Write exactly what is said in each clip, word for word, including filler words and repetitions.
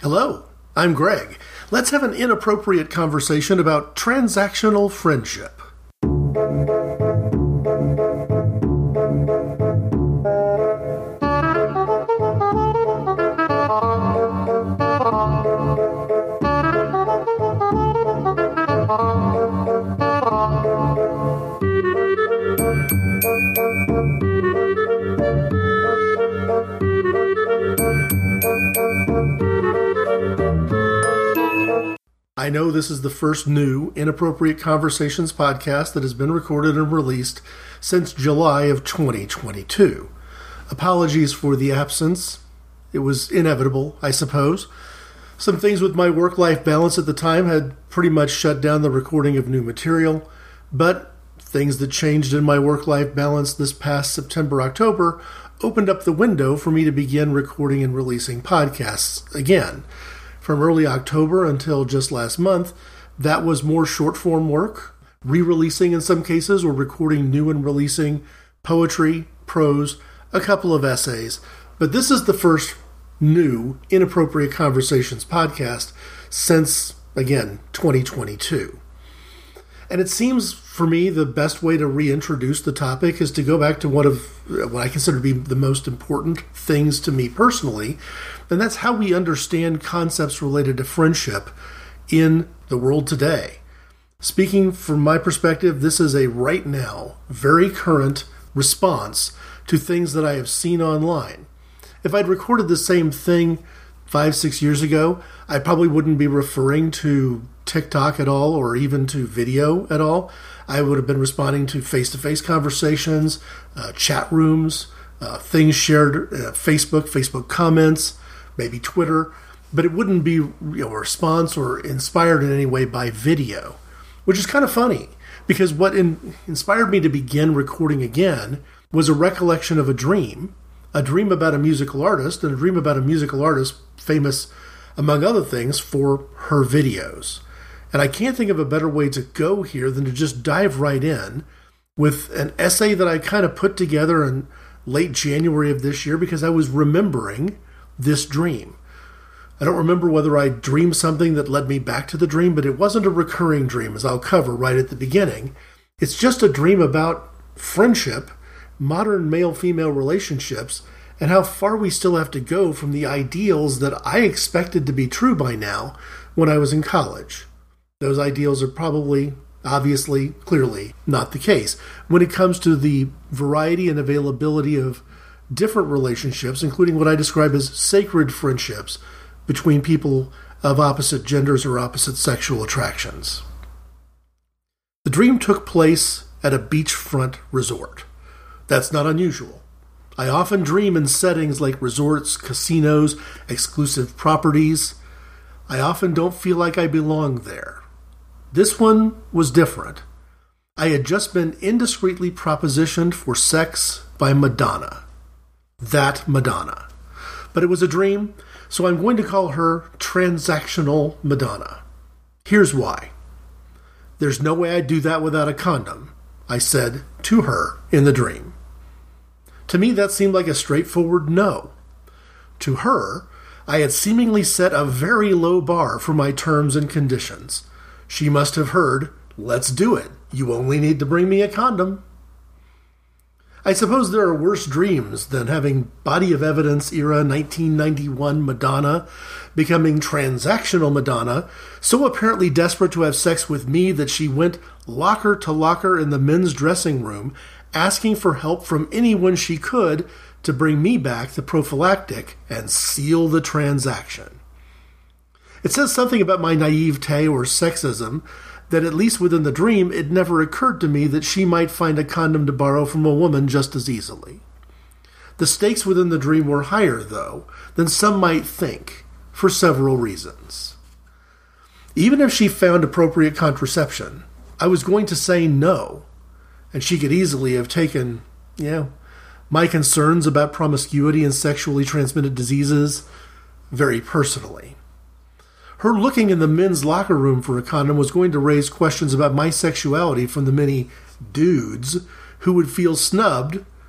Hello, I'm Greg. Let's have an inappropriate conversation about transactional friendship. I know this is the first new Inappropriate Conversations podcast that has been recorded and released since July of twenty twenty-two. Apologies for the absence. It was inevitable, I suppose. Some things with my work-life balance at the time had pretty much shut down the recording of new material, but things that changed in my work-life balance this past September-October opened up the window for me to begin recording and releasing podcasts again. From early October until just last month, that was more short-form work, re-releasing in some cases or recording new and releasing poetry, prose, a couple of essays. But this is the first new Inappropriate Conversations podcast since, again, twenty twenty-two. And it seems for me the best way to reintroduce the topic is to go back to one of what I consider to be the most important things to me personally, and that's how we understand concepts related to friendship in the world today. Speaking from my perspective, this is a right now, very current response to things that I have seen online. If I'd recorded the same thing five, six years ago, I probably wouldn't be referring to TikTok at all or even to video at all. I would have been responding to face-to-face conversations, uh, chat rooms, uh, things shared, uh, Facebook, Facebook comments, maybe Twitter, but it wouldn't be you know, a response or inspired in any way by video, which is kind of funny because what in, inspired me to begin recording again was a recollection of a dream, a dream about a musical artist, and a dream about a musical artist famous, among other things, for her videos. And I can't think of a better way to go here than to just dive right in with an essay that I kind of put together in late January of this year because I was remembering this dream. I don't remember whether I dreamed something that led me back to the dream, but it wasn't a recurring dream, as I'll cover right at the beginning. It's just a dream about friendship, modern male-female relationships, and how far we still have to go from the ideals that I expected to be true by now when I was in college. Those ideals are probably, obviously, clearly not the case when it comes to the variety and availability of different relationships, including what I describe as sacred friendships between people of opposite genders or opposite sexual attractions. The dream took place at a beachfront resort. That's not unusual. I often dream in settings like resorts, casinos, exclusive properties. I often don't feel like I belong there. This one was different. I had just been indiscreetly propositioned for sex by Madonna. That Madonna. But it was a dream, so I'm going to call her Transactional Madonna. Here's why. There's no way I'd do that without a condom, I said to her in the dream. To me, that seemed like a straightforward no. To her, I had seemingly set a very low bar for my terms and conditions. She must have heard, let's do it. You only need to bring me a condom. I suppose there are worse dreams than having body of evidence era nineteen ninety-one Madonna becoming transactional Madonna, so apparently desperate to have sex with me that she went locker to locker in the men's dressing room, asking for help from anyone she could to bring me back the prophylactic and seal the transaction. It says something about my naivete or sexism that at least within the dream it never occurred to me that she might find a condom to borrow from a woman just as easily. The stakes within the dream were higher, though, than some might think, for several reasons. Even if she found appropriate contraception, I was going to say no, and she could easily have taken, you know, my concerns about promiscuity and sexually transmitted diseases very personally. Her looking in the men's locker room for a condom was going to raise questions about my sexuality from the many dudes who would feel snubbed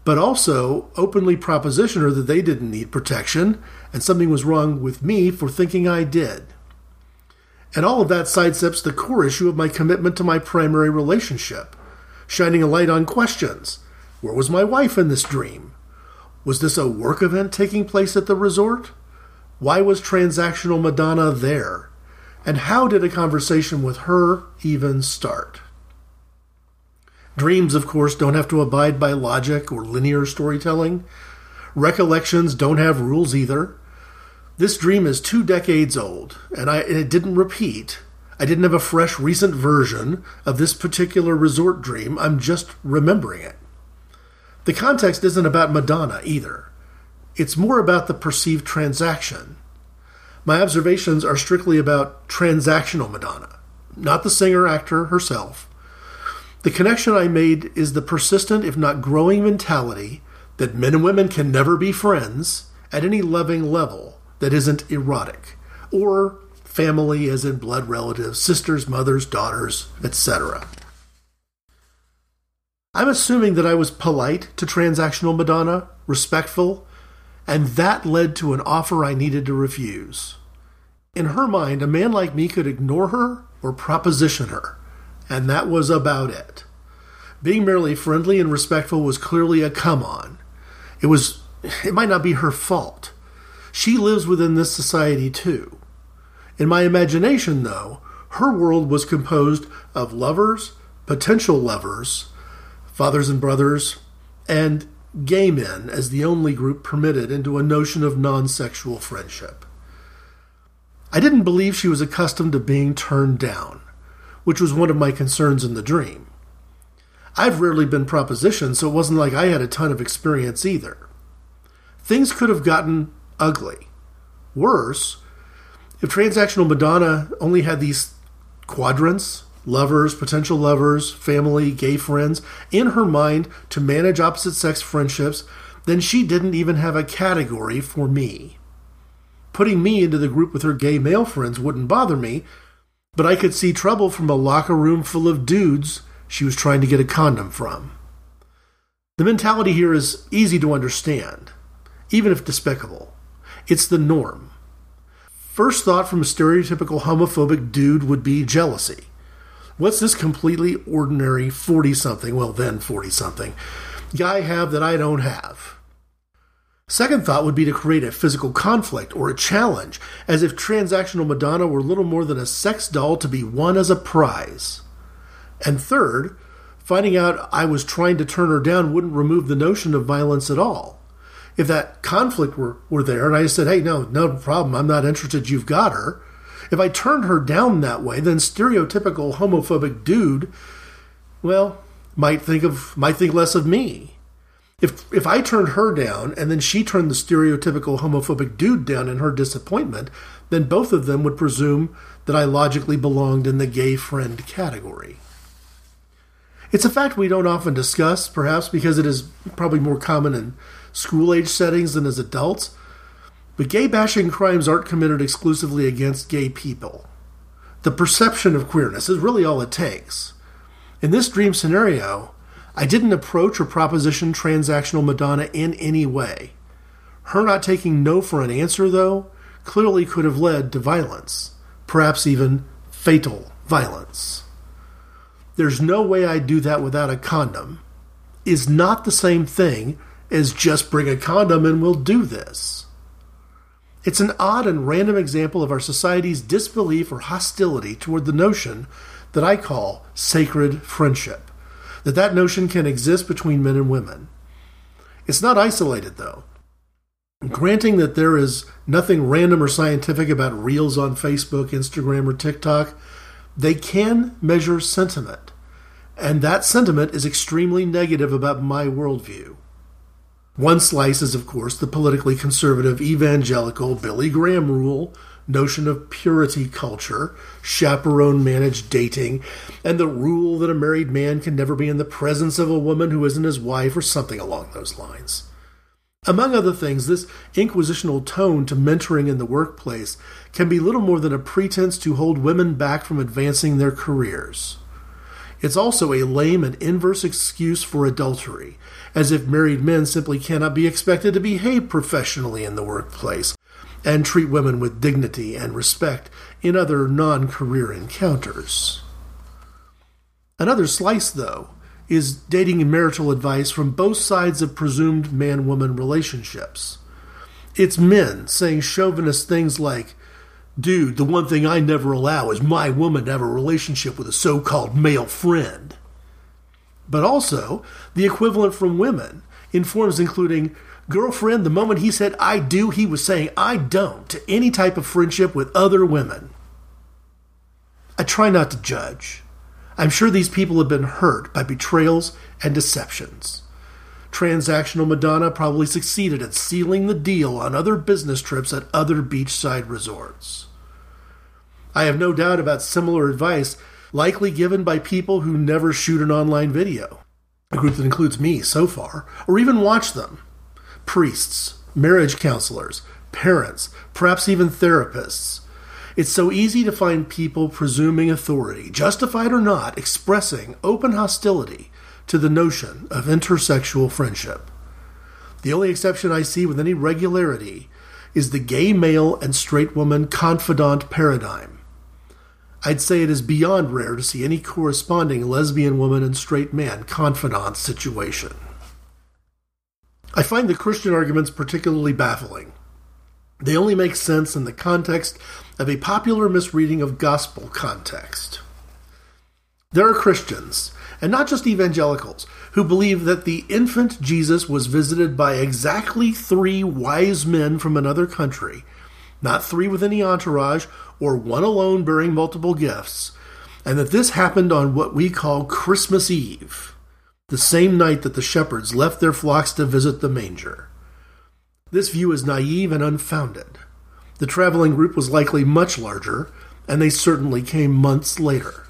but also openly proposition her that they didn't need protection and something was wrong with me for thinking I did. And all of that sidesteps the core issue of my commitment to my primary relationship, shining a light on questions. Where was my wife in this dream? Was this a work event taking place at the resort? Why was transactional Madonna there? And how did a conversation with her even start? Dreams, of course, don't have to abide by logic or linear storytelling. Recollections don't have rules either. This dream is two decades old, and, I, and it didn't repeat. I didn't have a fresh, recent version of this particular resort dream. I'm just remembering it. The context isn't about Madonna either. It's more about the perceived transaction. My observations are strictly about transactional Madonna, not the singer-actor herself. The connection I made is the persistent, if not growing, mentality that men and women can never be friends at any loving level that isn't erotic, or family as in blood relatives, sisters, mothers, daughters, et cetera. I'm assuming that I was polite to transactional Madonna, respectful, and that led to an offer I needed to refuse. In her mind, a man like me could ignore her or proposition her, and that was about it. Being merely friendly and respectful was clearly a come-on. It was, it might not be her fault. She lives within this society too. In my imagination, though, her world was composed of lovers, potential lovers, fathers and brothers, and gay men as the only group permitted into a notion of non-sexual friendship. I didn't believe she was accustomed to being turned down, which was one of my concerns in the dream. I've rarely been propositioned, so it wasn't like I had a ton of experience either. Things could have gotten ugly. Worse, if transactional Madonna only had these quadrants, lovers, potential lovers, family, gay friends, in her mind to manage opposite-sex friendships, then she didn't even have a category for me. Putting me into the group with her gay male friends wouldn't bother me, but I could see trouble from a locker room full of dudes she was trying to get a condom from. The mentality here is easy to understand, even if despicable. It's the norm. First thought from a stereotypical homophobic dude would be jealousy. What's this completely ordinary forty-something, well then forty-something, guy have that I don't have? Second thought would be to create a physical conflict or a challenge, as if transactional Madonna were little more than a sex doll to be won as a prize. And third, finding out I was trying to turn her down wouldn't remove the notion of violence at all. If that conflict were, were there and I just said, hey, no, no problem, I'm not interested, you've got her. If I turned her down that way, then stereotypical homophobic dude, well, might think of might think less of me. If if I turned her down and then she turned the stereotypical homophobic dude down in her disappointment, then both of them would presume that I logically belonged in the gay friend category. It's a fact we don't often discuss, perhaps because it is probably more common in school-age settings than as adults, but gay-bashing crimes aren't committed exclusively against gay people. The perception of queerness is really all it takes. In this dream scenario, I didn't approach or proposition transactional Madonna in any way. Her not taking no for an answer, though, clearly could have led to violence, perhaps even fatal violence. There's no way I'd do that without a condom is not the same thing as just bring a condom and we'll do this. It's an odd and random example of our society's disbelief or hostility toward the notion that I call sacred friendship, that that notion can exist between men and women. It's not isolated, though. Granting that there is nothing random or scientific about reels on Facebook, Instagram, or TikTok, they can measure sentiment, and that sentiment is extremely negative about my worldview. One slice is, of course, the politically conservative evangelical Billy Graham rule, notion of purity culture, chaperone-managed dating, and the rule that a married man can never be in the presence of a woman who isn't his wife or something along those lines. Among other things, this inquisitional tone to mentoring in the workplace can be little more than a pretense to hold women back from advancing their careers. It's also a lame and inverse excuse for adultery, as if married men simply cannot be expected to behave professionally in the workplace and treat women with dignity and respect in other non-career encounters. Another slice, though, is dating and marital advice from both sides of presumed man-woman relationships. It's men saying chauvinist things like, "Dude, the one thing I never allow is my woman to have a relationship with a so-called male friend." But also, the equivalent from women in forms including, "Girlfriend, the moment he said I do, he was saying I don't to any type of friendship with other women." I try not to judge. I'm sure these people have been hurt by betrayals and deceptions. Transactional Madonna probably succeeded at sealing the deal on other business trips at other beachside resorts. I have no doubt about similar advice likely given by people who never shoot an online video, a group that includes me so far, or even watch them. Priests, marriage counselors, parents, perhaps even therapists. It's so easy to find people presuming authority, justified or not, expressing open hostility to the notion of intersexual friendship. The only exception I see with any regularity is the gay male and straight woman confidant paradigm. I'd say it is beyond rare to see any corresponding lesbian woman and straight man confidant situation. I find the Christian arguments particularly baffling. They only make sense in the context of a popular misreading of gospel context. There are Christians, and not just evangelicals, who believe that the infant Jesus was visited by exactly three wise men from another country, not three with any entourage, or one alone bearing multiple gifts, and that this happened on what we call Christmas Eve, the same night that the shepherds left their flocks to visit the manger. This view is naive and unfounded. The traveling group was likely much larger, and they certainly came months later.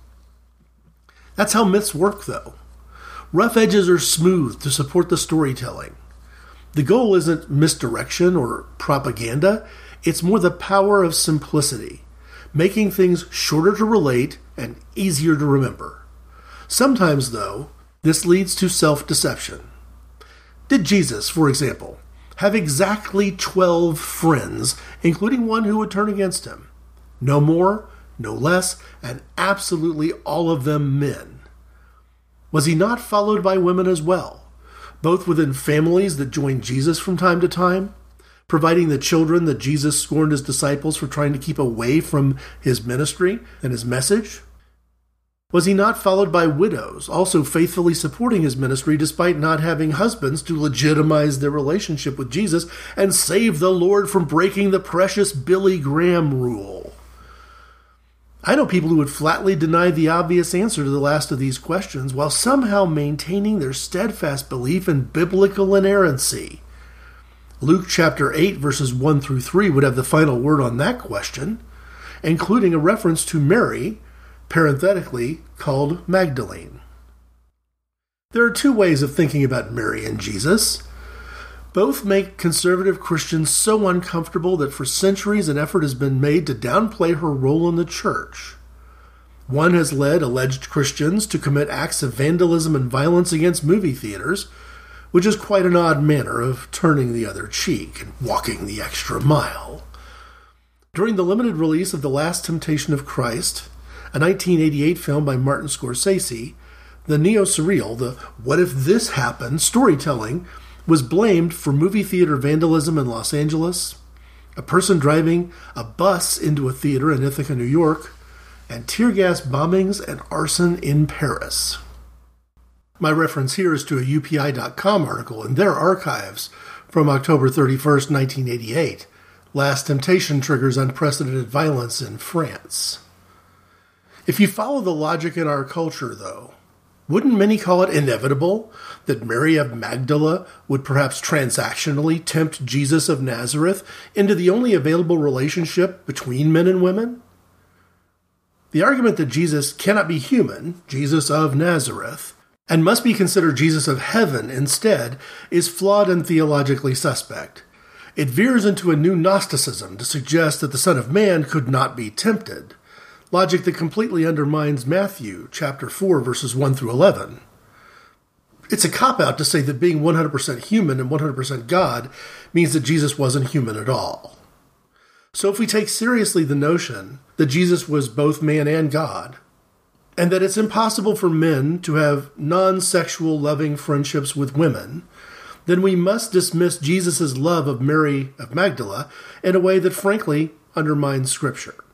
That's how myths work, though. Rough edges are smoothed to support the storytelling. The goal isn't misdirection or propaganda, it's more the power of simplicity, making things shorter to relate and easier to remember. Sometimes, though, this leads to self-deception. Did Jesus, for example, have exactly twelve friends, including one who would turn against him? No more, no less, and absolutely all of them men. Was he not followed by women as well, both within families that joined Jesus from time to time, providing the children that Jesus scorned his disciples for trying to keep away from his ministry and his message? Was he not followed by widows, also faithfully supporting his ministry despite not having husbands to legitimize their relationship with Jesus and save the Lord from breaking the precious Billy Graham rule? I know people who would flatly deny the obvious answer to the last of these questions while somehow maintaining their steadfast belief in biblical inerrancy. Luke chapter eight, verses one through three would have the final word on that question, including a reference to Mary, parenthetically called Magdalene. There are two ways of thinking about Mary and Jesus. Both make conservative Christians so uncomfortable that for centuries an effort has been made to downplay her role in the church. One has led alleged Christians to commit acts of vandalism and violence against movie theaters, which is quite an odd manner of turning the other cheek and walking the extra mile. During the limited release of The Last Temptation of Christ, a nineteen eighty-eight film by Martin Scorsese, the neo-surreal, the what if this happened storytelling was blamed for movie theater vandalism in Los Angeles, a person driving a bus into a theater in Ithaca, New York, and tear gas bombings and arson in Paris. My reference here is to a U P I dot com article in their archives from October thirty-first, nineteen eighty-eight. Last Temptation triggers unprecedented violence in France. If you follow the logic in our culture, though, wouldn't many call it inevitable that Mary of Magdala would perhaps transactionally tempt Jesus of Nazareth into the only available relationship between men and women? The argument that Jesus cannot be human, Jesus of Nazareth, and must be considered Jesus of heaven instead, is flawed and theologically suspect. It veers into a new Gnosticism to suggest that the Son of Man could not be tempted, logic that completely undermines Matthew chapter four, verses one through eleven. It's a cop-out to say that being one hundred percent human and one hundred percent God means that Jesus wasn't human at all. So if we take seriously the notion that Jesus was both man and God, and that it's impossible for men to have non-sexual loving friendships with women, then we must dismiss Jesus' love of Mary of Magdala in a way that frankly undermines Scripture.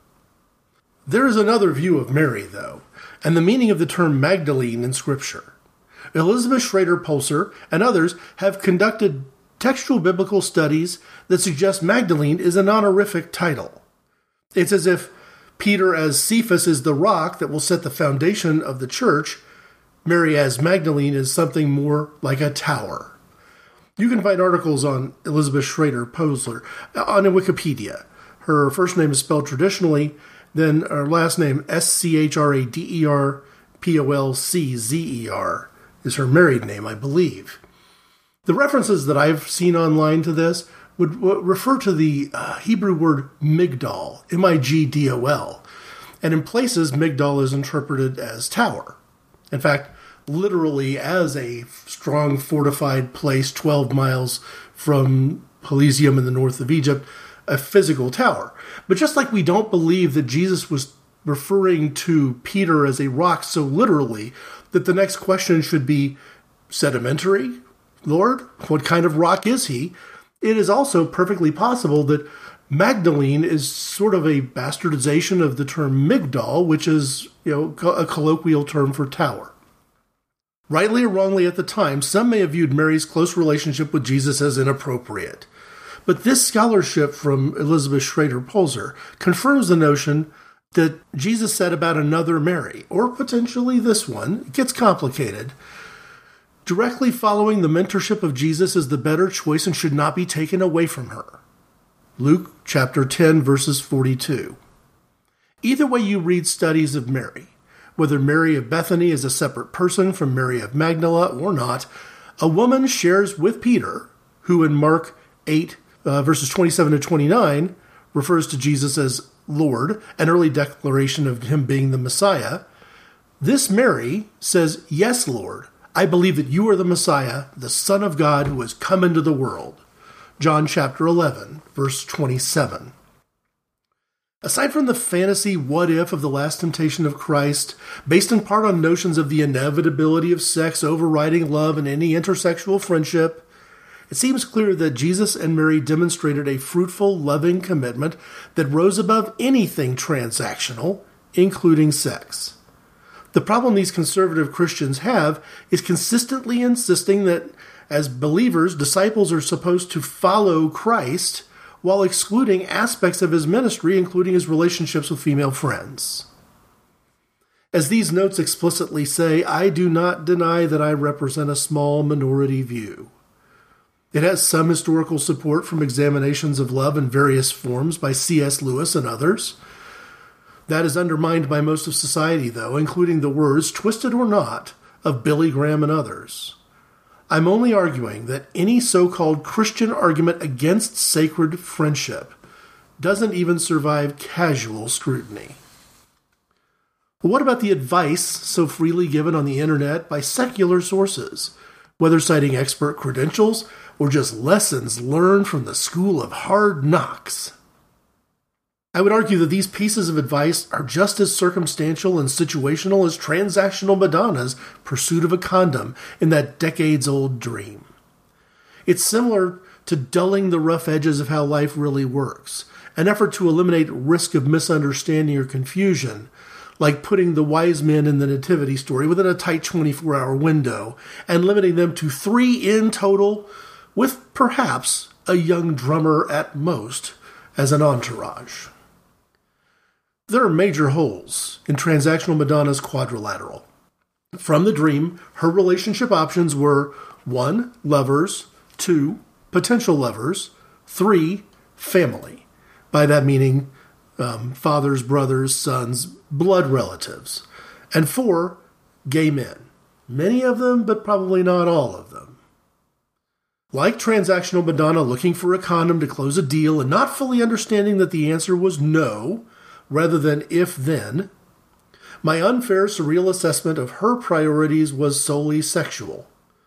There is another view of Mary, though, and the meaning of the term Magdalene in Scripture. Elizabeth Schrader Pulser and others have conducted textual biblical studies that suggest Magdalene is an honorific title. It's as if Peter as Cephas is the rock that will set the foundation of the church. Mary as Magdalene is something more like a tower. You can find articles on Elizabeth Schrader Pulser on Wikipedia. Her first name is spelled traditionally, then her last name S C H R A D E R P O L C Z E R is her married name, I believe. The references that I've seen online to this would, would refer to the uh, Hebrew word migdal, M I G D O L, and in places migdal is interpreted as tower. In fact, literally as a strong fortified place twelve miles from Pelusium in the north of Egypt, a physical tower. But just like we don't believe that Jesus was referring to Peter as a rock so literally that the next question should be sedimentary, Lord? What kind of rock is he? It is also perfectly possible that Magdalene is sort of a bastardization of the term Migdal, which is, you know, a colloquial term for tower. Rightly or wrongly at the time, some may have viewed Mary's close relationship with Jesus as inappropriate. But this scholarship from Elizabeth Schrader Pulser confirms the notion that Jesus said about another Mary, or potentially this one. It gets complicated. Directly following the mentorship of Jesus is the better choice and should not be taken away from her. Luke chapter ten, verses forty-two. Either way you read studies of Mary, whether Mary of Bethany is a separate person from Mary of Magdala or not, a woman shares with Peter, who in Mark eight, uh, verses twenty-seven to twenty-nine, refers to Jesus as Lord, an early declaration of him being the Messiah. This Mary says, "Yes, Lord, I believe that you are the Messiah, the Son of God who has come into the world." John chapter eleven, verse twenty-seven. Aside from the fantasy what-if of the last temptation of Christ, based in part on notions of the inevitability of sex overriding love in any intersexual friendship, it seems clear that Jesus and Mary demonstrated a fruitful, loving commitment that rose above anything transactional, including sex. The problem these conservative Christians have is consistently insisting that as believers, disciples are supposed to follow Christ while excluding aspects of his ministry, including his relationships with female friends. As these notes explicitly say, I do not deny that I represent a small minority view. It has some historical support from examinations of love in various forms by C S Lewis and others. That is undermined by most of society, though, including the words, twisted or not, of Billy Graham and others. I'm only arguing that any so-called Christian argument against sacred friendship doesn't even survive casual scrutiny. But what about the advice so freely given on the internet by secular sources, whether citing expert credentials or just lessons learned from the school of hard knocks? I would argue that these pieces of advice are just as circumstantial and situational as transactional Madonna's pursuit of a condom in that decades-old dream. It's similar to dulling the rough edges of how life really works, an effort to eliminate risk of misunderstanding or confusion, like putting the wise men in the nativity story within a tight twenty-four hour window and limiting them to three in total, with perhaps a young drummer at most as an entourage. There are major holes in transactional Madonna's quadrilateral. From the dream, her relationship options were one, lovers, two, potential lovers, three, family. By that meaning um, fathers, brothers, sons, blood relatives. And four, gay men. Many of them, but probably not all of them. Like transactional Madonna looking for a condom to close a deal and not fully understanding that the answer was no, rather than if-then, my unfair, surreal assessment of her priorities was solely sexual.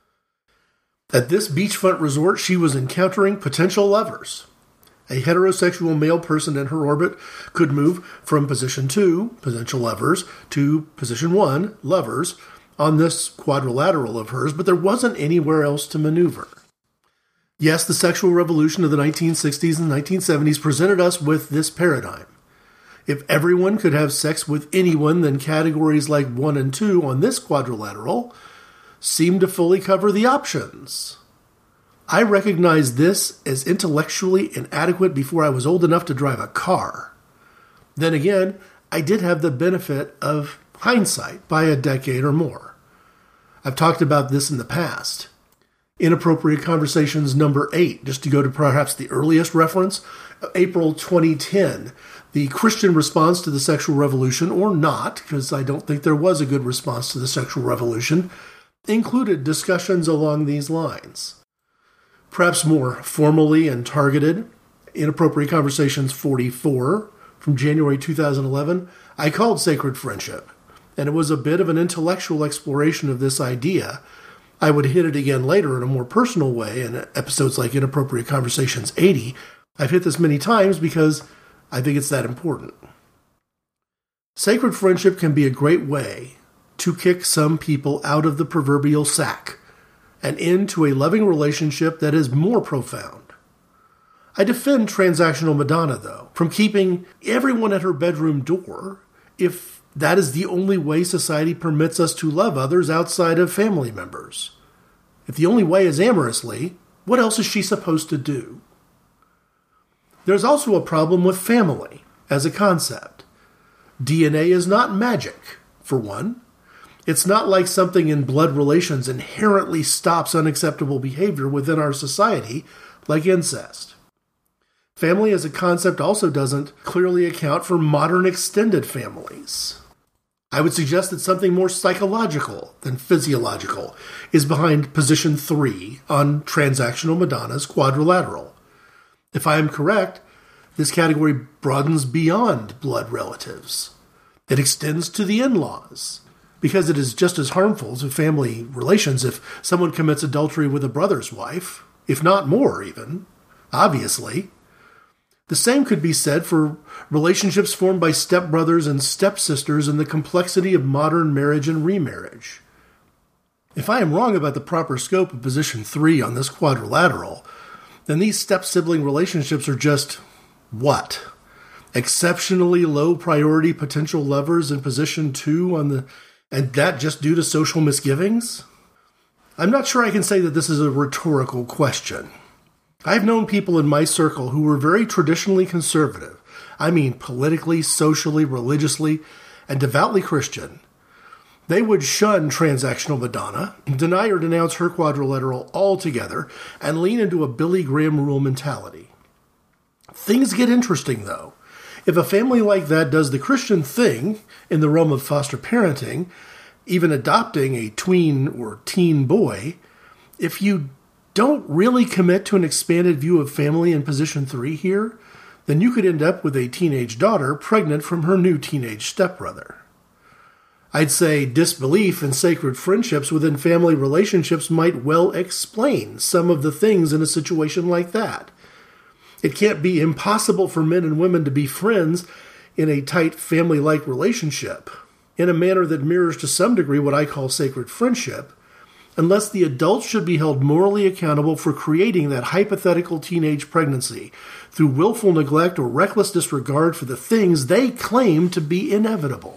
At this beachfront resort, she was encountering potential lovers. A heterosexual male person in her orbit could move from position two, potential lovers, to position one, lovers, on this quadrilateral of hers, but there wasn't anywhere else to maneuver. Yes, the sexual revolution of the nineteen sixties and nineteen seventies presented us with this paradigm. If everyone could have sex with anyone, then categories like one and two on this quadrilateral seem to fully cover the options. I recognized this as intellectually inadequate before I was old enough to drive a car. Then again, I did have the benefit of hindsight by a decade or more. I've talked about this in the past. Inappropriate Conversations number eight, just to go to perhaps the earliest reference, April twenty ten. The Christian response to the sexual revolution, or not, because I don't think there was a good response to the sexual revolution, included discussions along these lines. Perhaps more formally and targeted, Inappropriate Conversations forty-four from January two thousand eleven, I called Sacred Friendship, and it was a bit of an intellectual exploration of this idea. I would hit it again later in a more personal way in episodes like Inappropriate Conversations eighty. I've hit this many times because I think it's that important. Sacred friendship can be a great way to kick some people out of the proverbial sack and into a loving relationship that is more profound. I defend transactional Madonna, though, from keeping everyone at her bedroom door if that is the only way society permits us to love others outside of family members. If the only way is amorously, what else is she supposed to do? There's also a problem with family as a concept. D N A is not magic, for one. It's not like something in blood relations inherently stops unacceptable behavior within our society, like incest. Family as a concept also doesn't clearly account for modern extended families. I would suggest that something more psychological than physiological is behind position three on transactional Madonna's quadrilateral. If I am correct, this category broadens beyond blood relatives. It extends to the in-laws, because it is just as harmful to family relations if someone commits adultery with a brother's wife, if not more even, obviously. The same could be said for relationships formed by stepbrothers and stepsisters and the complexity of modern marriage and remarriage. If I am wrong about the proper scope of position three on this quadrilateral, then these step-sibling relationships are just what? Exceptionally low-priority potential lovers in position two on the... and that just due to social misgivings? I'm not sure I can say that this is a rhetorical question. I've known people in my circle who were very traditionally conservative, I mean politically, socially, religiously, and devoutly Christian. They would shun transactional Madonna, deny or denounce her quadrilateral altogether, and lean into a Billy Graham rule mentality. Things get interesting, though. If a family like that does the Christian thing in the realm of foster parenting, even adopting a tween or teen boy, if you don't really commit to an expanded view of family in position three here, then you could end up with a teenage daughter pregnant from her new teenage stepbrother. I'd say disbelief in sacred friendships within family relationships might well explain some of the things in a situation like that. It can't be impossible for men and women to be friends in a tight family-like relationship, in a manner that mirrors to some degree what I call sacred friendship, unless the adults should be held morally accountable for creating that hypothetical teenage pregnancy through willful neglect or reckless disregard for the things they claim to be inevitable.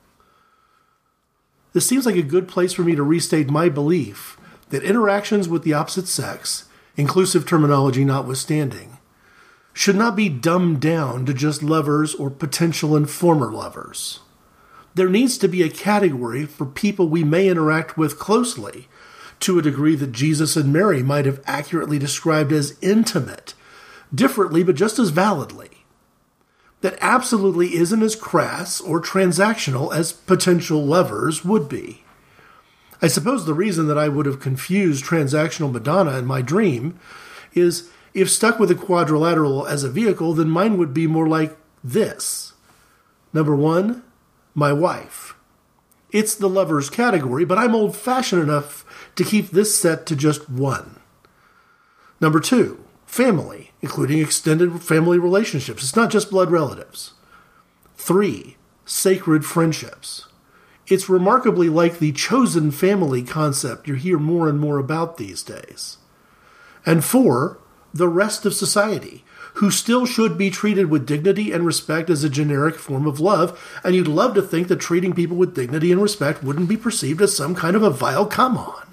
This seems like a good place for me to restate my belief that interactions with the opposite sex, inclusive terminology notwithstanding, should not be dumbed down to just lovers or potential and former lovers. There needs to be a category for people we may interact with closely, to a degree that Jesus and Mary might have accurately described as intimate, differently but just as validly. That absolutely isn't as crass or transactional as potential lovers would be. I suppose the reason that I would have confused transactional Madonna in my dream is, if stuck with a quadrilateral as a vehicle, then mine would be more like this. Number one, my wife. It's the lovers category, but I'm old-fashioned enough to keep this set to just one. Number two, family, including extended family relationships. It's not just blood relatives. Three, sacred friendships. It's remarkably like the chosen family concept you hear more and more about these days. And four, the rest of society, who still should be treated with dignity and respect as a generic form of love, and you'd love to think that treating people with dignity and respect wouldn't be perceived as some kind of a vile come-on.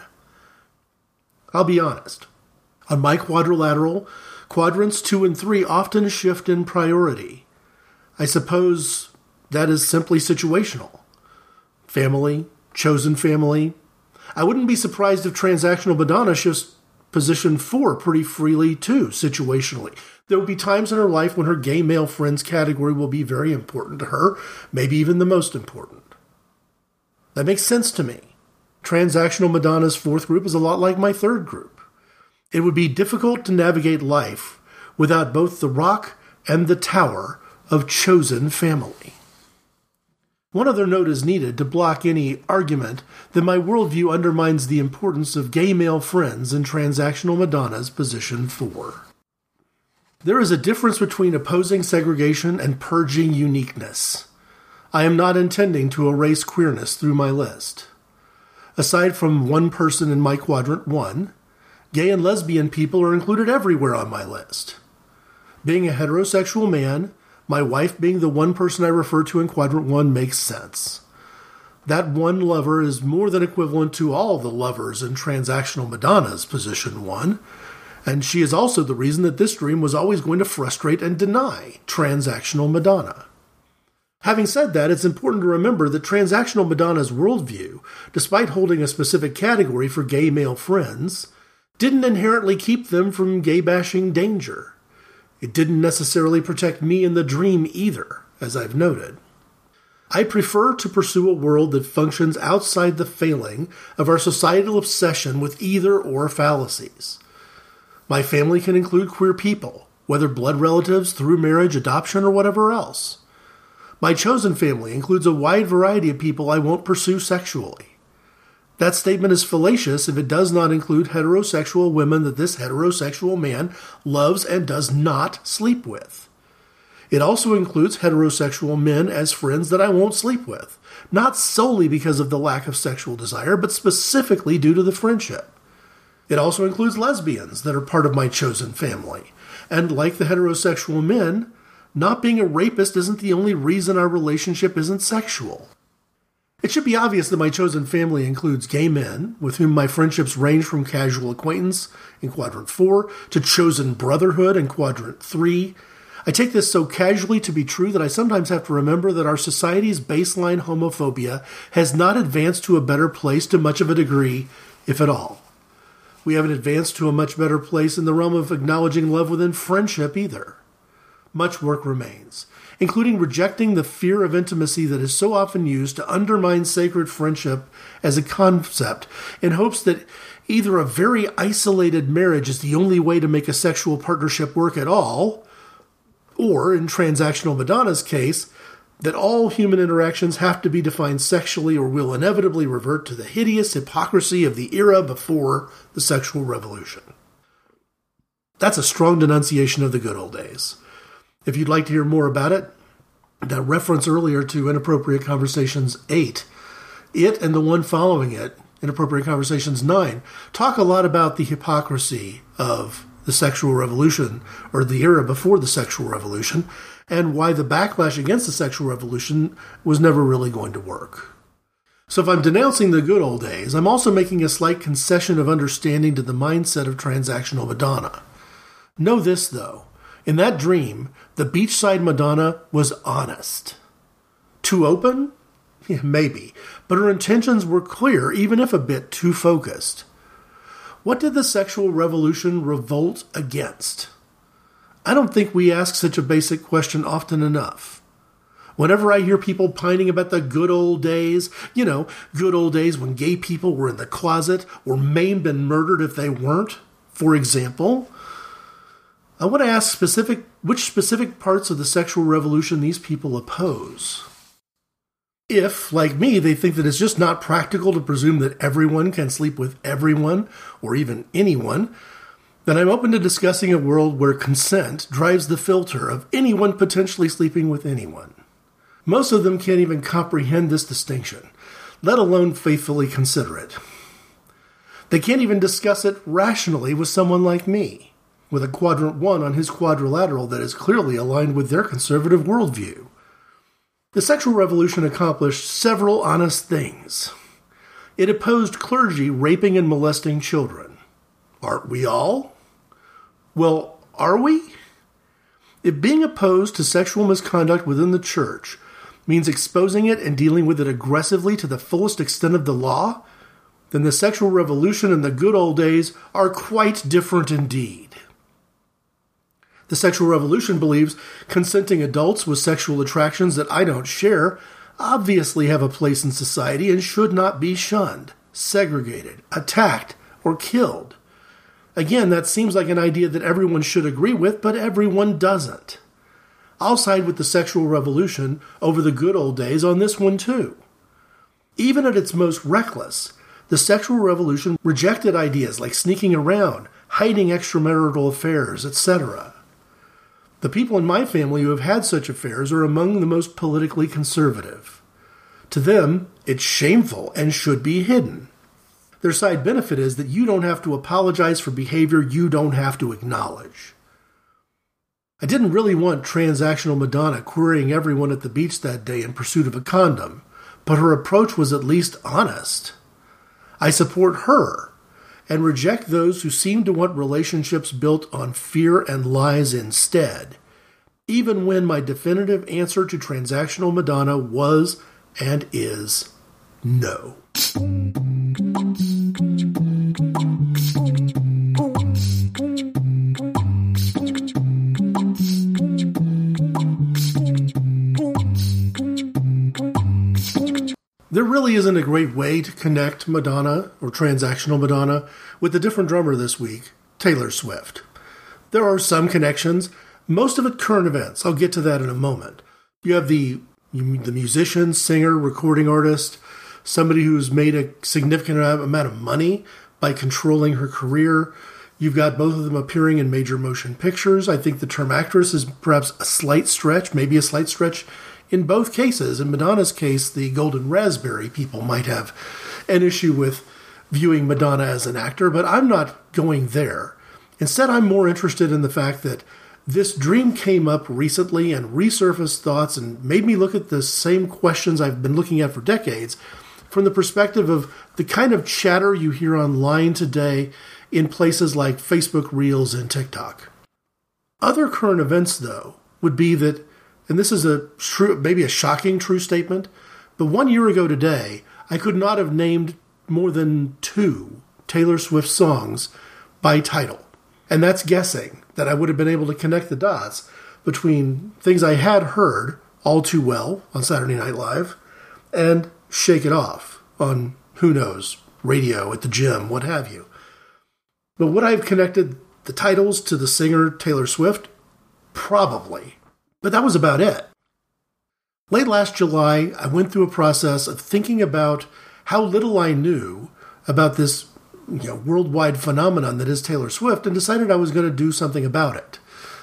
I'll be honest. On my quadrilateral, quadrants two and three often shift in priority. I suppose that is simply situational. Family, chosen family. I wouldn't be surprised if transactional Madonna shifts position four pretty freely too, situationally. There will be times in her life when her gay male friends category will be very important to her, maybe even the most important. That makes sense to me. Transactional Madonna's fourth group is a lot like my third group. It would be difficult to navigate life without both the rock and the tower of chosen family. One other note is needed to block any argument that my worldview undermines the importance of gay male friends in transactional Madonna's position four. There is a difference between opposing segregation and purging uniqueness. I am not intending to erase queerness through my list. Aside from one person in my quadrant one, gay and lesbian people are included everywhere on my list. Being a heterosexual man, my wife being the one person I refer to in quadrant one makes sense. That one lover is more than equivalent to all the lovers in transactional Madonna's position one, and she is also the reason that this dream was always going to frustrate and deny transactional Madonna. Having said that, it's important to remember that transactional Madonna's worldview, despite holding a specific category for gay male friends, didn't inherently keep them from gay-bashing danger. It didn't necessarily protect me in the dream either, as I've noted. I prefer to pursue a world that functions outside the failing of our societal obsession with either-or fallacies. My family can include queer people, whether blood relatives, through marriage, adoption, or whatever else. My chosen family includes a wide variety of people I won't pursue sexually. That statement is fallacious if it does not include heterosexual women that this heterosexual man loves and does not sleep with. It also includes heterosexual men as friends that I won't sleep with, not solely because of the lack of sexual desire, but specifically due to the friendship. It also includes lesbians that are part of my chosen family, and like the heterosexual men, not being a rapist isn't the only reason our relationship isn't sexual. It should be obvious that my chosen family includes gay men, with whom my friendships range from casual acquaintance in quadrant four to chosen brotherhood in quadrant three. I take this so casually to be true that I sometimes have to remember that our society's baseline homophobia has not advanced to a better place to much of a degree, if at all. We haven't advanced to a much better place in the realm of acknowledging love within friendship either. Much work remains, including rejecting the fear of intimacy that is so often used to undermine sacred friendship as a concept in hopes that either a very isolated marriage is the only way to make a sexual partnership work at all, or, in transactional Madonna's case, that all human interactions have to be defined sexually or will inevitably revert to the hideous hypocrisy of the era before the sexual revolution. That's a strong denunciation of the good old days. If you'd like to hear more about it, that reference earlier to Inappropriate Conversations eight, it and the one following it, Inappropriate Conversations nine, talk a lot about the hypocrisy of the sexual revolution, or the era before the sexual revolution, and why the backlash against the sexual revolution was never really going to work. So if I'm denouncing the good old days, I'm also making a slight concession of understanding to the mindset of transactional Madonna. Know this, though. In that dream, the beachside Madonna was honest. Too open? Yeah, maybe. But her intentions were clear, even if a bit too focused. What did the sexual revolution revolt against? I don't think we ask such a basic question often enough. Whenever I hear people pining about the good old days, you know, good old days when gay people were in the closet or maimed and murdered if they weren't, for example, I want to ask specific which specific parts of the sexual revolution these people oppose. If, like me, they think that it's just not practical to presume that everyone can sleep with everyone, or even anyone, then I'm open to discussing a world where consent drives the filter of anyone potentially sleeping with anyone. Most of them can't even comprehend this distinction, let alone faithfully consider it. They can't even discuss it rationally with someone like me, with a quadrant one on his quadrilateral that is clearly aligned with their conservative worldview. The sexual revolution accomplished several honest things. It opposed clergy raping and molesting children. Aren't we all? Well, are we? If being opposed to sexual misconduct within the church means exposing it and dealing with it aggressively to the fullest extent of the law, then the sexual revolution and the good old days are quite different indeed. The sexual revolution believes consenting adults with sexual attractions that I don't share obviously have a place in society and should not be shunned, segregated, attacked, or killed. Again, that seems like an idea that everyone should agree with, but everyone doesn't. I'll side with the sexual revolution over the good old days on this one too. Even at its most reckless, the sexual revolution rejected ideas like sneaking around, hiding extramarital affairs, et cetera. The people in my family who have had such affairs are among the most politically conservative. To them, it's shameful and should be hidden. Their side benefit is that you don't have to apologize for behavior you don't have to acknowledge. I didn't really want transactional Madonna querying everyone at the beach that day in pursuit of a condom, but her approach was at least honest. I support her and reject those who seem to want relationships built on fear and lies instead, even when my definitive answer to transactional Madonna was and is no. There really isn't a great way to connect Madonna, or transactional Madonna, with a different drummer this week, Taylor Swift. There are some connections, most of it current events. I'll get to that in a moment. You have the, the musician, singer, recording artist, somebody who's made a significant amount of money by controlling her career. You've got both of them appearing in major motion pictures. I think the term actress is perhaps a slight stretch, maybe a slight stretch in both cases. In Madonna's case, the Golden Raspberry people might have an issue with viewing Madonna as an actor, but I'm not going there. Instead, I'm more interested in the fact that this dream came up recently and resurfaced thoughts and made me look at the same questions I've been looking at for decades from the perspective of the kind of chatter you hear online today in places like Facebook Reels and TikTok. Other current events, though, would be that, and this is a true, maybe a shocking true statement, but one year ago today, I could not have named more than two Taylor Swift songs by title. And that's guessing that I would have been able to connect the dots between things I had heard all too well on Saturday Night Live and Shake It Off on, who knows, radio, at the gym, what have you. But would I have connected the titles to the singer Taylor Swift? Probably. But that was about it. Late last July, I went through a process of thinking about how little I knew about this, you know, worldwide phenomenon that is Taylor Swift, and decided I was going to do something about it.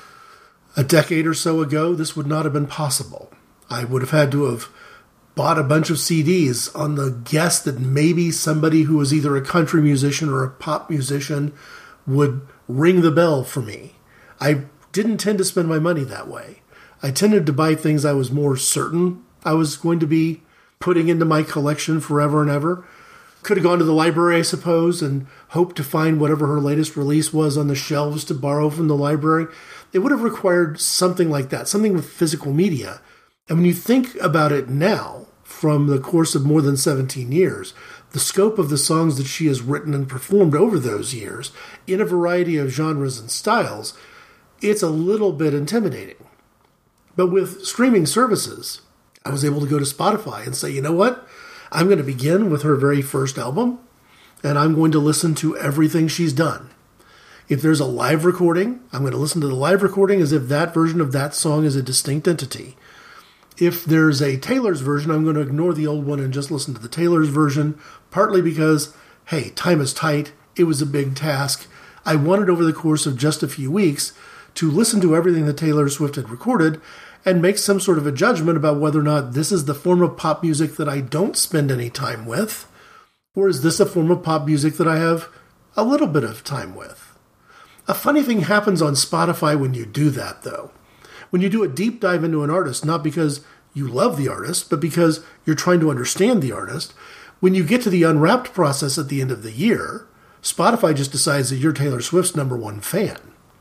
A decade or so ago, this would not have been possible. I would have had to have bought a bunch of C Ds on the guess that maybe somebody who was either a country musician or a pop musician would ring the bell for me. I didn't tend to spend my money that way. I tended to buy things I was more certain I was going to be putting into my collection forever and ever. Could have gone to the library, I suppose, and hoped to find whatever her latest release was on the shelves to borrow from the library. It would have required something like that, something with physical media. And when you think about it now, from the course of more than seventeen years, the scope of the songs that she has written and performed over those years, in a variety of genres and styles, it's a little bit intimidating. But with streaming services, I was able to go to Spotify and say, you know what? I'm going to begin with her very first album, and I'm going to listen to everything she's done. If there's a live recording, I'm going to listen to the live recording as if that version of that song is a distinct entity. If there's a Taylor's version, I'm going to ignore the old one and just listen to the Taylor's version, partly because, hey, time is tight. It was a big task. I wanted over the course of just a few weeks to listen to everything that Taylor Swift had recorded and make some sort of a judgment about whether or not this is the form of pop music that I don't spend any time with, or is this a form of pop music that I have a little bit of time with. A funny thing happens on Spotify when you do that, though. When you do a deep dive into an artist, not because you love the artist, but because you're trying to understand the artist, when you get to the Unwrapped process at the end of the year, Spotify just decides that you're Taylor Swift's number one fan.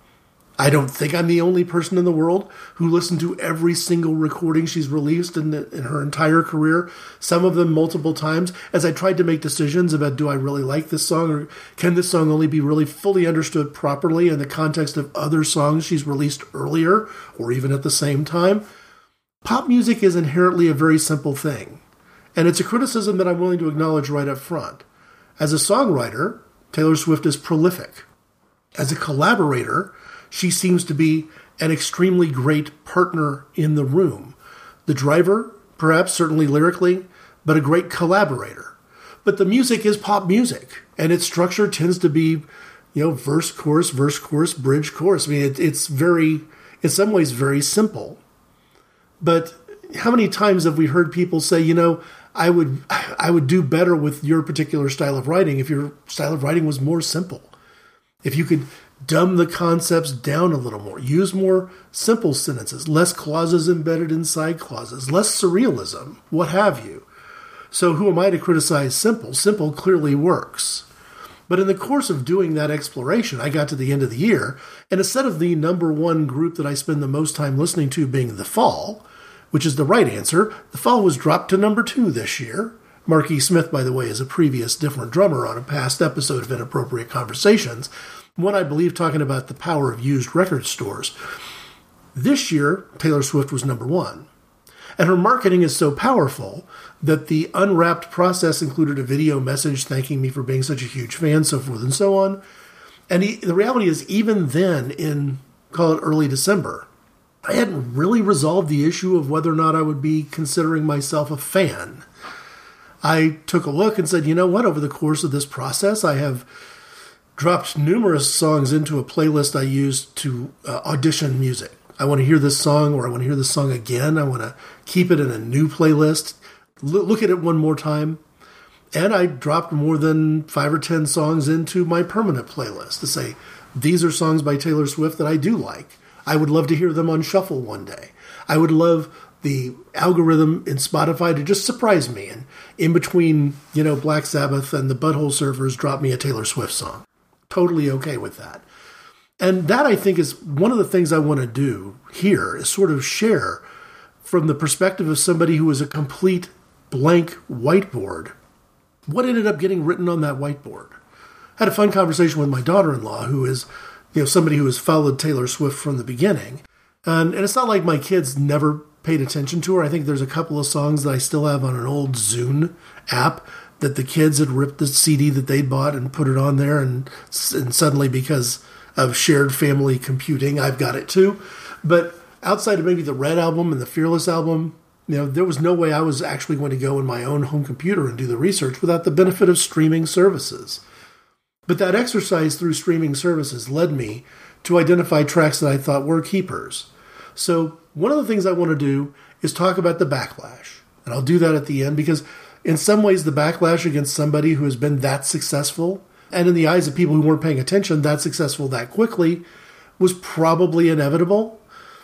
I don't think I'm the only person in the world who listened to every single recording she's released in, the, in her entire career, some of them multiple times, as I tried to make decisions about, do I really like this song, or can this song only be really fully understood properly in the context of other songs she's released earlier, or even at the same time? Pop music is inherently a very simple thing, and it's a criticism that I'm willing to acknowledge right up front. As a songwriter, Taylor Swift is prolific. As a collaborator, she seems to be an extremely great partner in the room. The driver, perhaps, certainly lyrically, but a great collaborator. But the music is pop music, and its structure tends to be, you know, verse, chorus, verse, chorus, bridge, chorus. I mean, it, it's very, in some ways, very simple. But how many times have we heard people say, you know, I would, I would do better with your particular style of writing if your style of writing was more simple. If you could dumb the concepts down a little more, use more simple sentences, less clauses embedded inside clauses, less surrealism, what have you. So who am I to criticize simple? Simple clearly works. But in the course of doing that exploration, I got to the end of the year, and instead of the number one group that I spend the most time listening to being The Fall, which is the right answer, The Fall was dropped to number two this year. Mark E. Smith, by the way, is a previous different drummer on a past episode of Inappropriate Conversations, one I believe talking about the power of used record stores. This year, Taylor Swift was number one. And her marketing is so powerful that the Unwrapped process included a video message thanking me for being such a huge fan, so forth and so on. And he, the reality is, even then, in, call it early December, I hadn't really resolved the issue of whether or not I would be considering myself a fan. I took a look and said, you know what, over the course of this process, I have dropped numerous songs into a playlist I use to uh, audition music. I want to hear this song, or I want to hear this song again. I want to keep it in a new playlist, L- look at it one more time. And I dropped more than five or ten songs into my permanent playlist to say, these are songs by Taylor Swift that I do like. I would love to hear them on shuffle one day. I would love the algorithm in Spotify to just surprise me, and in between, you know, Black Sabbath and the Butthole Surfers, drop me a Taylor Swift song. Totally okay with that. And that, I think, is one of the things I want to do here, is sort of share from the perspective of somebody who is a complete blank whiteboard what ended up getting written on that whiteboard. I had a fun conversation with my daughter-in-law, who is, you know, somebody who has followed Taylor Swift from the beginning. And, and it's not like my kids never paid attention to her. I think there's a couple of songs that I still have on an old Zune app that the kids had ripped the C D that they'd bought and put it on there, and, and suddenly, because of shared family computing, I've got it too. But outside of maybe the Red album and the Fearless album, you know, there was no way I was actually going to go in my own home computer and do the research without the benefit of streaming services. But that exercise through streaming services led me to identify tracks that I thought were keepers. So one of the things I want to do is talk about the backlash. And I'll do that at the end, because in some ways the backlash against somebody who has been that successful, and in the eyes of people who weren't paying attention, that successful that quickly, was probably inevitable.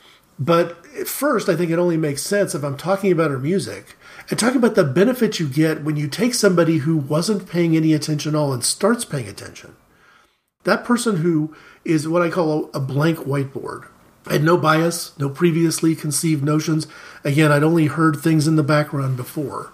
But at first, I think it only makes sense if I'm talking about her music and talking about the benefit you get when you take somebody who wasn't paying any attention at all and starts paying attention. That person who is what I call a blank whiteboard. I had no bias, no previously conceived notions. Again, I'd only heard things in the background before.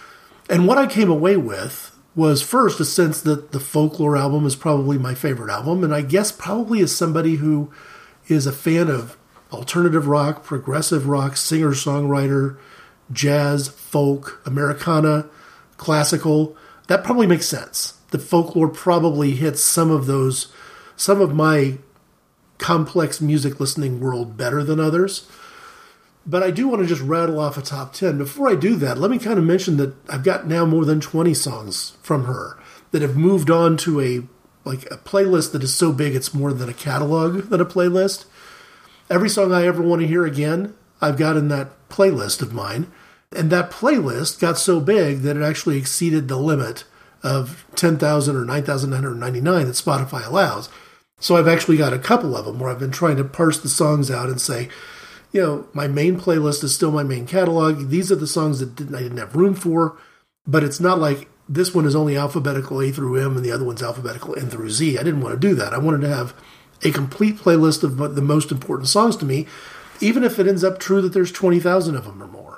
And what I came away with was, first, a sense that the Folklore album is probably my favorite album, and I guess probably as somebody who is a fan of alternative rock, progressive rock, singer-songwriter, jazz, folk, Americana, classical, that probably makes sense. The Folklore probably hits some of those, some of my complex music listening world better than others. But I do want to just rattle off a top ten. Before I do that, let me kind of mention that I've got now more than twenty songs from her that have moved on to a like a playlist that is so big it's more than a catalog than a playlist. Every song I ever want to hear again, I've got in that playlist of mine. And that playlist got so big that it actually exceeded the limit of ten thousand or nine thousand nine hundred ninety-nine that Spotify allows. So I've actually got a couple of them where I've been trying to parse the songs out and say, you know, my main playlist is still my main catalog. These are the songs that didn't, I didn't have room for, but it's not like this one is only alphabetical A through M and the other one's alphabetical N through Z. I didn't want to do that. I wanted to have a complete playlist of the most important songs to me, even if it ends up true that there's twenty thousand of them or more.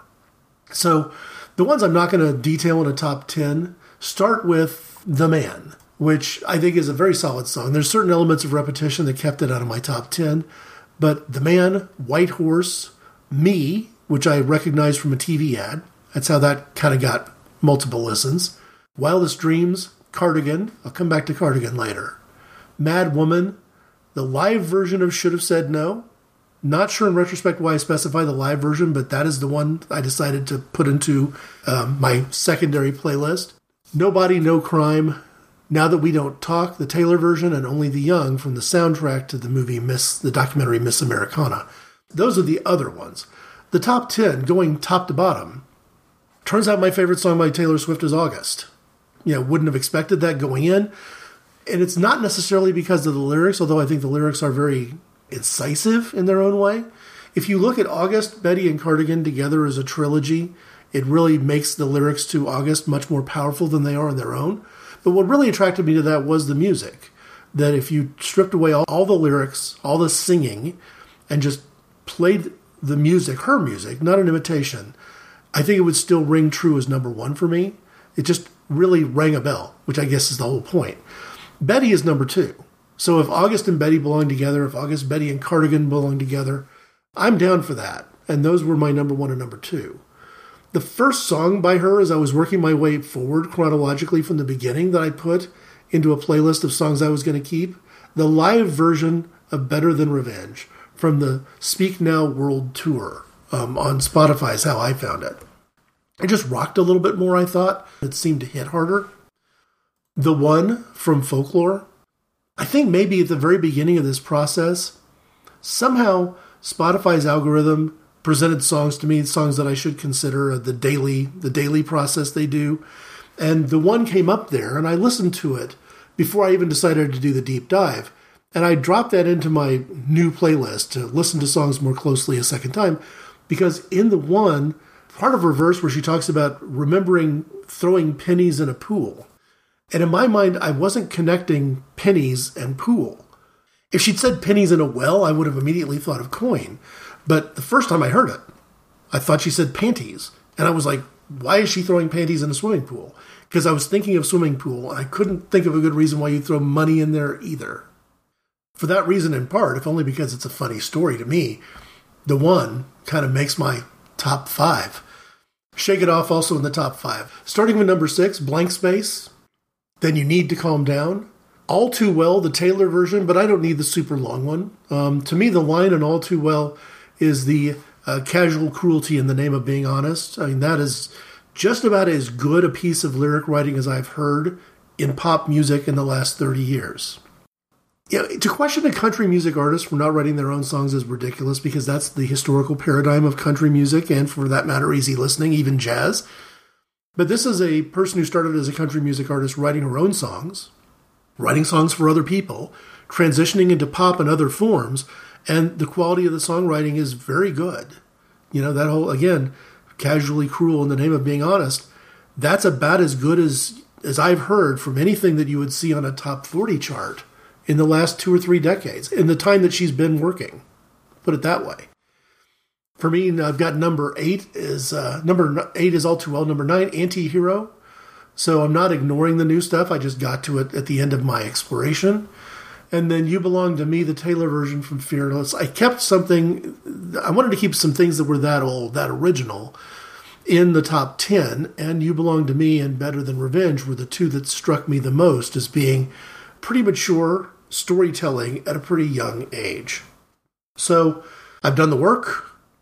So the ones I'm not going to detail in a top ten start with The Man, which I think is a very solid song. There's certain elements of repetition that kept it out of my top ten. But The Man, White Horse, Me, which I recognized from a T V ad. That's how that kind of got multiple listens. Wildest Dreams, Cardigan. I'll come back to Cardigan later. Mad Woman, the live version of Should Have Said No. Not sure in retrospect why I specify the live version, but that is the one I decided to put into um, my secondary playlist. Nobody, No Crime, Now That We Don't Talk, the Taylor version, and Only the Young from the soundtrack to the movie Miss, the documentary Miss Americana. Those are the other ones. The top ten, going top to bottom, turns out my favorite song by Taylor Swift is August. You know, wouldn't have expected that going in. And it's not necessarily because of the lyrics, although I think the lyrics are very incisive in their own way. If you look at August, Betty, and Cardigan together as a trilogy, it really makes the lyrics to August much more powerful than they are on their own. But what really attracted me to that was the music. That if you stripped away all, all the lyrics, all the singing, and just played the music, her music, not an imitation, I think it would still ring true as number one for me. It just really rang a bell, which I guess is the whole point. Betty is number two. So if August and Betty belong together, if August, Betty, and Cardigan belong together, I'm down for that. And those were my number one and number two. The first song by her, as I was working my way forward chronologically from the beginning, that I put into a playlist of songs I was going to keep, the live version of Better Than Revenge from the Speak Now World Tour um, on Spotify is how I found it. It just rocked a little bit more, I thought. It seemed to hit harder. The One from Folklore. I think maybe at the very beginning of this process, somehow Spotify's algorithm presented songs to me, songs that I should consider the daily, the daily process they do. And The One came up there, and I listened to it before I even decided to do the deep dive. And I dropped that into my new playlist to listen to songs more closely a second time, because in The One, part of her verse where she talks about remembering throwing pennies in a pool. And in my mind, I wasn't connecting pennies and pool. If she'd said pennies in a well, I would have immediately thought of coin. But the first time I heard it, I thought she said panties. And I was like, why is she throwing panties in a swimming pool? Because I was thinking of swimming pool, and I couldn't think of a good reason why you throw money in there either. For that reason, in part, if only because it's a funny story to me, The One kind of makes my top five. Shake It Off also in the top five. Starting with number six, Blank Space. Then You Need to Calm Down. All Too Well, the Taylor version, but I don't need the super long one. Um, to me, the line in All Too Well is the uh, casual cruelty in the name of being honest. I mean, that is just about as good a piece of lyric writing as I've heard in pop music in the last thirty years. You know, to question a country music artist for not writing their own songs is ridiculous, because that's the historical paradigm of country music, and for that matter, easy listening, even jazz. But this is a person who started as a country music artist writing her own songs, writing songs for other people, transitioning into pop and other forms, and the quality of the songwriting is very good. You know, that whole, again, casually cruel in the name of being honest, that's about as good as, as I've heard from anything that you would see on a top forty chart in the last two or three decades, in the time that she's been working. Put it that way. For me, I've got number eight is uh, number eight is All Too Well. Number nine, Anti-Hero. So I'm not ignoring the new stuff. I just got to it at the end of my exploration. And then You Belong to Me, the Taylor version from Fearless. I kept something. I wanted to keep some things that were that old, that original, in the top ten. And You Belong to Me and Better Than Revenge were the two that struck me the most as being pretty mature storytelling at a pretty young age. So I've done the work.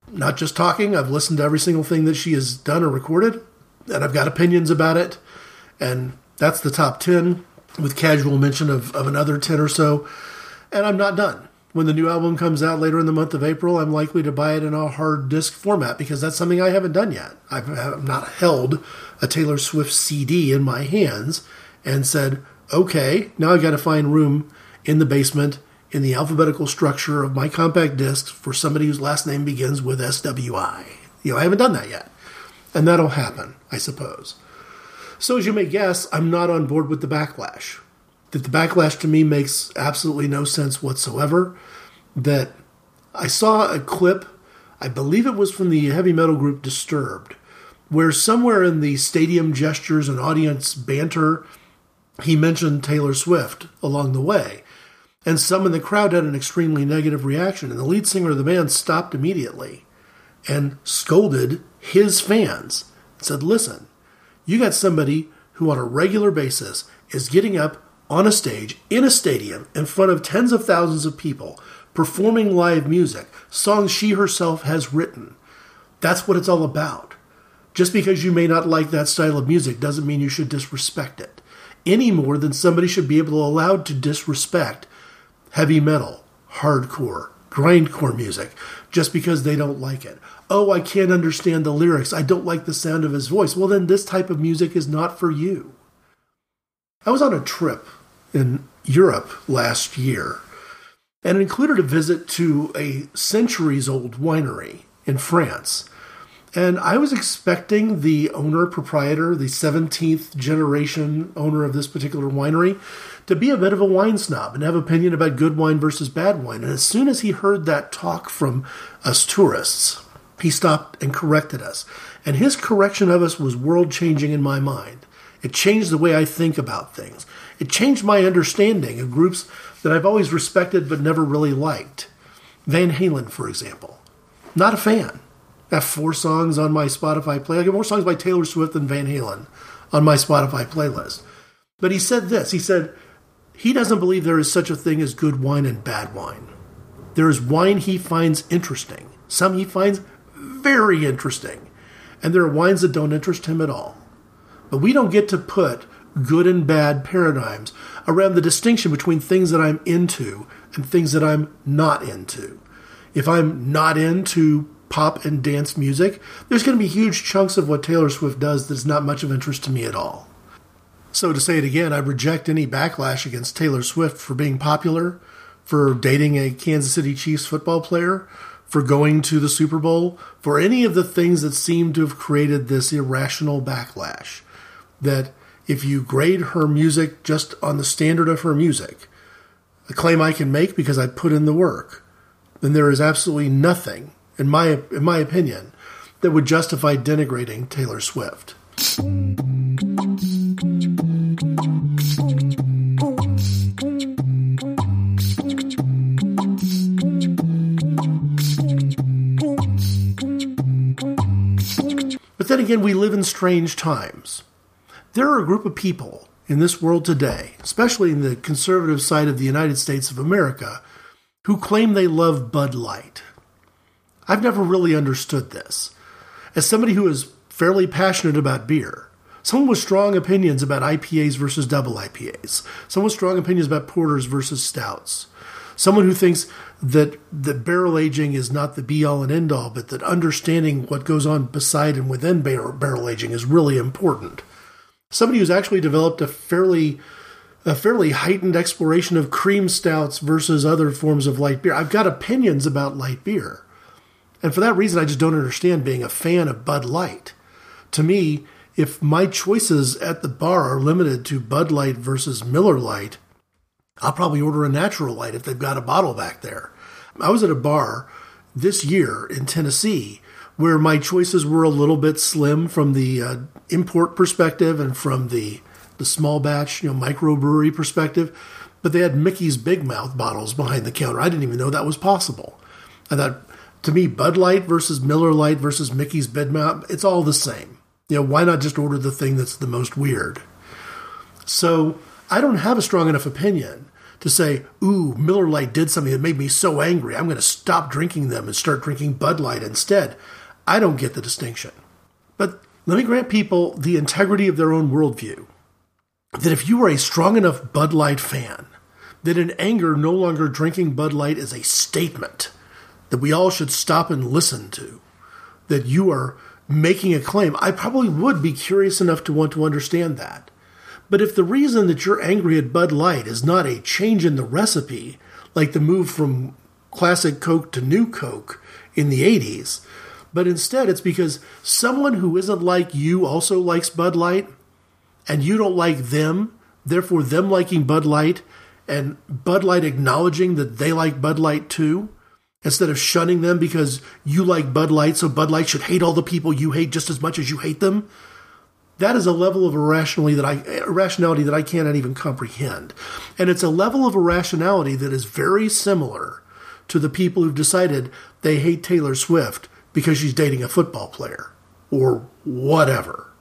not just talking. I've listened to every single thing that she has done or recorded, and I've got opinions about it. And that's the top ten, with casual mention of, of another ten or so. And I'm not done. When the new album comes out later in the month of April, I'm likely to buy it in a hard disc format, because that's something I haven't done yet. I've, I've not held a Taylor Swift C D in my hands and said, okay, now I've got to find room in the basement in the alphabetical structure of my compact discs for somebody whose last name begins with S W I. You know, I haven't done that yet. And that'll happen, I suppose. So as you may guess, I'm not on board with the backlash. That the backlash to me makes absolutely no sense whatsoever. That I saw a clip, I believe it was from the heavy metal group Disturbed, where somewhere in the stadium gestures and audience banter, he mentioned Taylor Swift along the way. And some in the crowd had an extremely negative reaction, and the lead singer of the band stopped immediately and scolded his fans and said, listen, you got somebody who on a regular basis is getting up on a stage, in a stadium, in front of tens of thousands of people, performing live music, songs she herself has written. That's what it's all about. Just because you may not like that style of music doesn't mean you should disrespect it, any more than somebody should be able to allowed to disrespect heavy metal, hardcore, grindcore music, just because they don't like it. Oh, I can't understand the lyrics. I don't like the sound of his voice. Well, then this type of music is not for you. I was on a trip in Europe last year, and it included a visit to a centuries-old winery in France. And I was expecting the owner, proprietor, the seventeenth generation owner of this particular winery, to be a bit of a wine snob and have an opinion about good wine versus bad wine. And as soon as he heard that talk from us tourists, he stopped and corrected us. And his correction of us was world-changing in my mind. It changed the way I think about things. It changed my understanding of groups that I've always respected but never really liked. Van Halen, for example. Not a fan. I have four songs on my Spotify playlist. I have more songs by Taylor Swift than Van Halen on my Spotify playlist. But he said this. He said he doesn't believe there is such a thing as good wine and bad wine. There is wine he finds interesting. Some he finds very interesting. And there are wines that don't interest him at all. But we don't get to put good and bad paradigms around the distinction between things that I'm into and things that I'm not into. If I'm not into pop and dance music, there's going to be huge chunks of what Taylor Swift does that's not much of interest to me at all. So to say it again, I reject any backlash against Taylor Swift for being popular, for dating a Kansas City Chiefs football player, for going to the Super Bowl, for any of the things that seem to have created this irrational backlash. That if you grade her music just on the standard of her music, a claim I can make because I put in the work, then there is absolutely nothing, in my in my opinion, that would justify denigrating Taylor Swift. But then again, we live in strange times. There are a group of people in this world today, especially in the conservative side of the United States of America, who claim they love Bud Light. I've never really understood this. As somebody who is fairly passionate about beer, someone with strong opinions about I P As versus double I P As, someone with strong opinions about porters versus stouts, someone who thinks that, that barrel aging is not the be-all and end-all, but that understanding what goes on beside and within barrel, barrel aging is really important. Somebody who's actually developed a fairly a fairly heightened exploration of cream stouts versus other forms of light beer. I've got opinions about light beer. And for that reason, I just don't understand being a fan of Bud Light. To me, if my choices at the bar are limited to Bud Light versus Miller Lite, I'll probably order a Natural Light if they've got a bottle back there. I was at a bar this year in Tennessee where my choices were a little bit slim from the uh, import perspective and from the the small batch, you know, microbrewery perspective, but they had Mickey's Big Mouth bottles behind the counter. I didn't even know that was possible. I thought, to me, Bud Light versus Miller Lite versus Mickey's Big Mouth, it's all the same. You know, why not just order the thing that's the most weird? So I don't have a strong enough opinion to say, ooh, Miller Lite did something that made me so angry, I'm going to stop drinking them and start drinking Bud Light instead. I don't get the distinction. But let me grant people the integrity of their own worldview. That if you are a strong enough Bud Light fan, that in anger, no longer drinking Bud Light is a statement that we all should stop and listen to, that you are making a claim, I probably would be curious enough to want to understand that. But if the reason that you're angry at Bud Light is not a change in the recipe, like the move from classic Coke to new Coke in the eighties, but instead it's because someone who isn't like you also likes Bud Light, and you don't like them, therefore them liking Bud Light, and Bud Light acknowledging that they like Bud Light too, instead of shunning them because you like Bud Light, so Bud Light should hate all the people you hate just as much as you hate them, that is a level of irrationality that I irrationality that I cannot even comprehend. And it's a level of irrationality that is very similar to the people who've decided they hate Taylor Swift because she's dating a football player or whatever.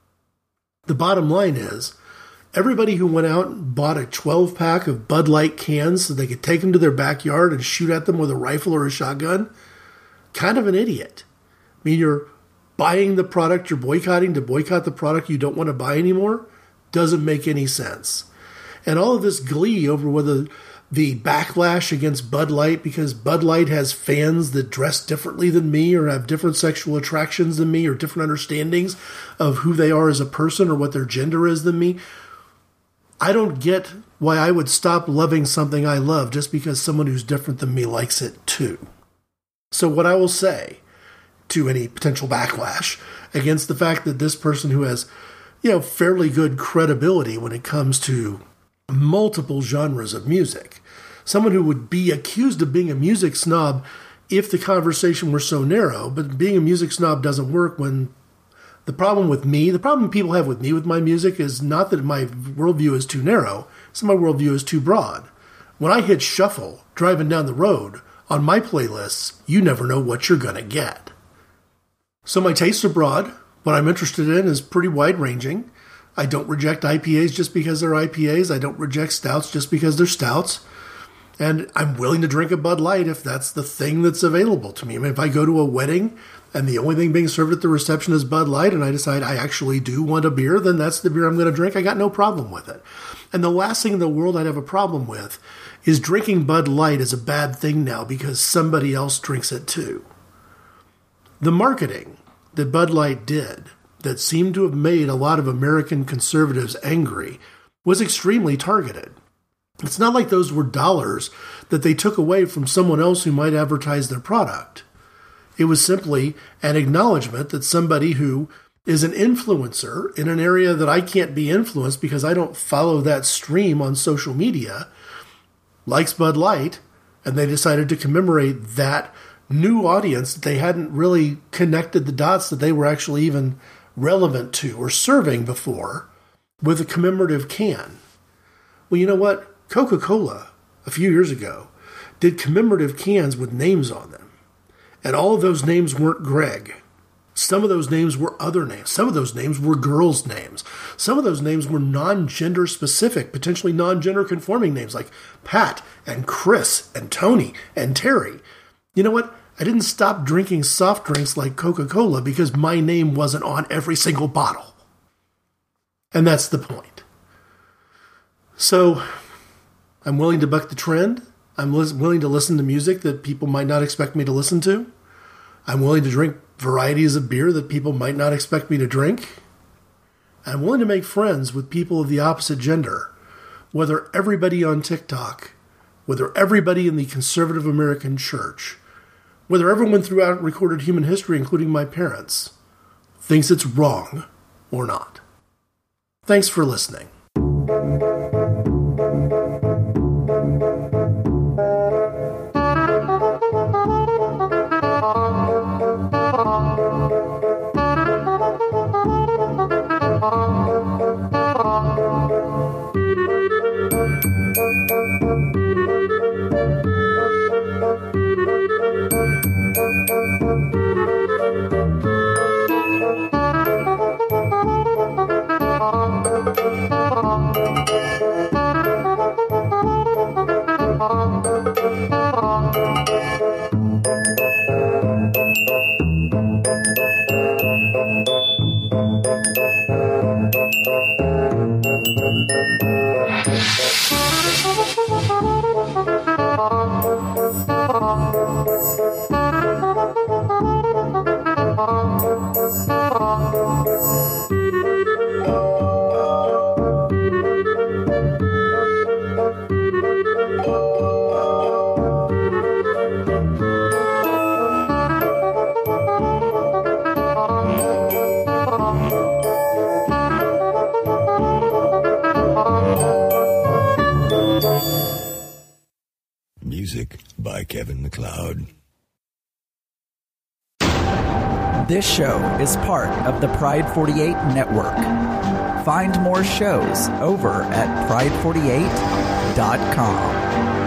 The bottom line is, everybody who went out and bought a twelve-pack of Bud Light cans so they could take them to their backyard and shoot at them with a rifle or a shotgun, kind of an idiot. I mean, you're buying the product you're boycotting to boycott the product you don't want to buy anymore doesn't make any sense. And all of this glee over whether the backlash against Bud Light because Bud Light has fans that dress differently than me or have different sexual attractions than me or different understandings of who they are as a person or what their gender is than me, I don't get why I would stop loving something I love just because someone who's different than me likes it too. So what I will say to any potential backlash against the fact that this person who has, you know, fairly good credibility when it comes to multiple genres of music, someone who would be accused of being a music snob if the conversation were so narrow, but being a music snob doesn't work when the problem with me, the problem people have with me with my music is not that my worldview is too narrow, it's that my worldview is too broad. When I hit shuffle driving down the road on my playlists, you never know what you're going to get. So my tastes are broad. What I'm interested in is pretty wide-ranging. I don't reject I P As just because they're I P As. I don't reject stouts just because they're stouts. And I'm willing to drink a Bud Light if that's the thing that's available to me. I mean, if I go to a wedding and the only thing being served at the reception is Bud Light and I decide I actually do want a beer, then that's the beer I'm going to drink. I got no problem with it. And the last thing in the world I'd have a problem with is drinking Bud Light is a bad thing now because somebody else drinks it too. The marketing that Bud Light did that seemed to have made a lot of American conservatives angry was extremely targeted. It's not like those were dollars that they took away from someone else who might advertise their product. It was simply an acknowledgement that somebody who is an influencer in an area that I can't be influenced because I don't follow that stream on social media likes Bud Light, and they decided to commemorate that new audience that they hadn't really connected the dots that they were actually even relevant to or serving before with a commemorative can. Well, you know what? Coca-Cola, a few years ago, did commemorative cans with names on them. And all of those names weren't Greg. Some of those names were other names. Some of those names were girls' names. Some of those names were non-gender specific, potentially non-gender conforming names like Pat and Chris and Tony and Terry. You know what? I didn't stop drinking soft drinks like Coca-Cola because my name wasn't on every single bottle. And that's the point. So I'm willing to buck the trend. I'm lis- willing to listen to music that people might not expect me to listen to. I'm willing to drink varieties of beer that people might not expect me to drink. I'm willing to make friends with people of the opposite gender, whether everybody on TikTok, whether everybody in the conservative American church, whether everyone throughout recorded human history, including my parents, thinks it's wrong or not. Thanks for listening. Thank you. Thank you. Music by Kevin MacLeod. This show is part of the Pride forty-eight Network. Find more shows over at pride forty-eight dot com.